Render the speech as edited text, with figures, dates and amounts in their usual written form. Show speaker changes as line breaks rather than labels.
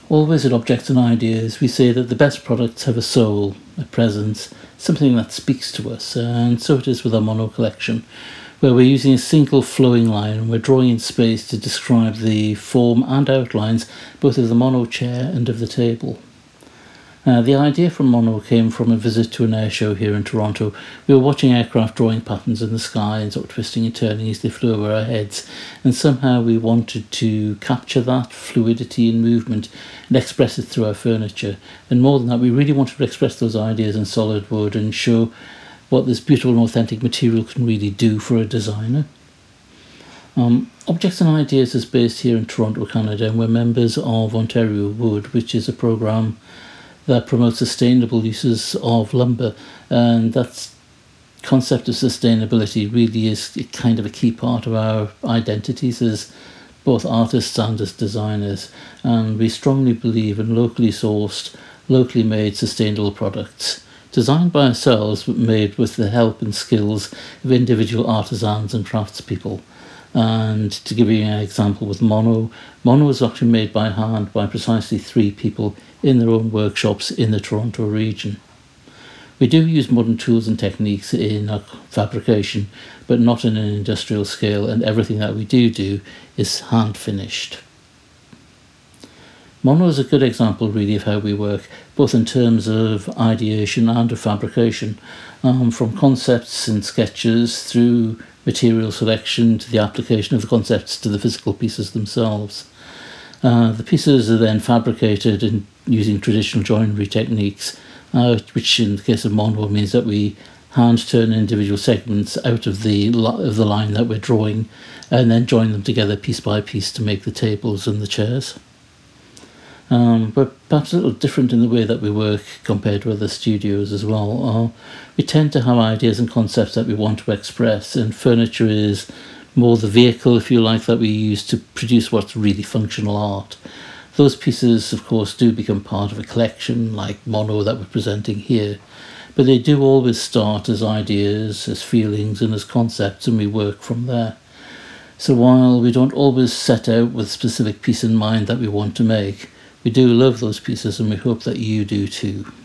Always at Objects and Ideas, we say that the best products have a soul, a presence, something that speaks to us, and so it is with our Mono collection, where we're using a single flowing line and we're drawing in space to describe the form and outlines both of the Mono chair and of the table. The idea from Mono came from a visit to an air show here in Toronto. We were watching aircraft drawing patterns in the sky and sort of twisting and turning as they flew over our heads, and somehow we wanted to capture that fluidity and movement and express it through our furniture. And more than that, we really wanted to express those ideas in solid wood and show what this beautiful and authentic material can really do for a designer. Objects and Ideas is based here in Toronto, Canada, and we're members of Ontario Wood, which is a programme that promotes sustainable uses of lumber, and that concept of sustainability really is kind of a key part of our identities as both artists and as designers, and we strongly believe in locally sourced, locally made sustainable products, designed by ourselves but made with the help and skills of individual artisans and craftspeople. And to give you an example with Mono was actually made by hand by precisely 3 people in their own workshops in the Toronto region. We do use modern tools and techniques in our fabrication, but not in an industrial scale, and everything that we do is hand finished. Mono is a good example really of how we work, both in terms of ideation and of fabrication, from concepts and sketches through material selection to the application of the concepts to the physical pieces themselves. The pieces are then fabricated using traditional joinery techniques, which in the case of Mono means that we hand turn individual segments out of the line that we're drawing and then join them together piece by piece to make the tables and the chairs. We're perhaps a little different in the way that we work compared to other studios as well. We tend to have ideas and concepts that we want to express, and furniture is more the vehicle, if you like, that we use to produce what's really functional art. Those pieces, of course, do become part of a collection like Mono that we're presenting here, but they do always start as ideas, as feelings, and as concepts, and we work from there. So while we don't always set out with a specific piece in mind that we want to make, we do love those pieces, and we hope that you do too.